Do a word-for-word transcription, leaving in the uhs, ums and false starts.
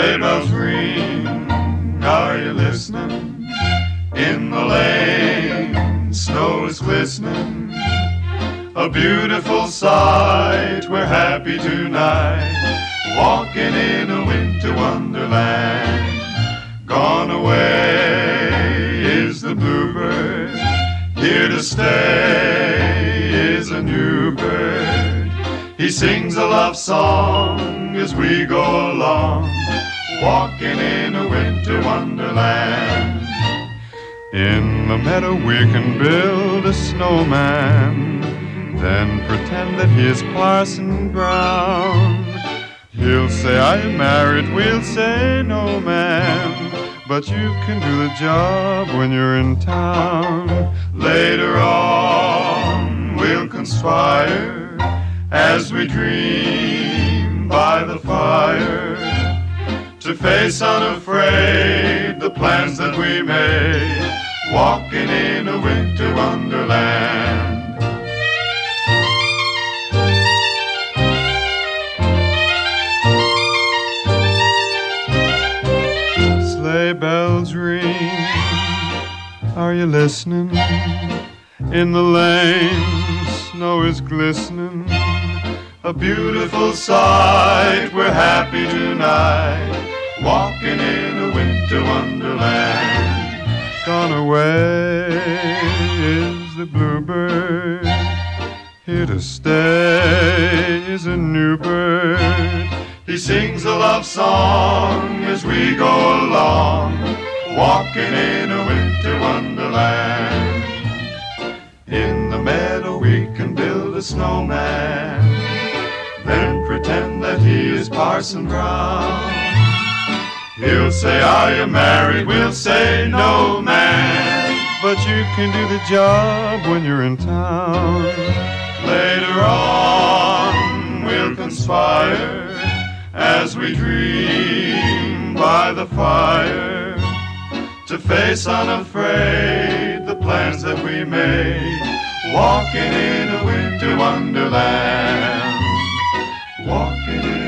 Sleigh bells ring, are you listening? In the lane, snow is glistening. A beautiful sight, we're happy tonight, walking in a winter wonderland. Gone away is the bluebird, here to stay is a new bird. He sings a love song as we go along, walking in a winter wonderland. In the meadow we can build a snowman, then pretend that he is Parson Brown. He'll say, "I am married," we'll say, "No, ma'am, but you can do the job when you're in town." Later on we'll conspire as we dream by the fire, to face unafraid the plans that we made, walking in a winter wonderland. Sleigh bells ring, are you listening? In the lane, snow is glistening. A beautiful sight, we're happy tonight, walking in a winter wonderland. Gone away is the bluebird, here to stay is a new bird. He sings a love song as we go along, walking in a winter wonderland. In the meadow we can build a snowman, then pretend that he is Parson Brown. He'll say, "Are you married?" we'll say, "No, man, but you can do the job when you're in town." Later on we'll conspire as we dream by the fire, to face unafraid the plans that we made, walking in a winter wonderland, walking in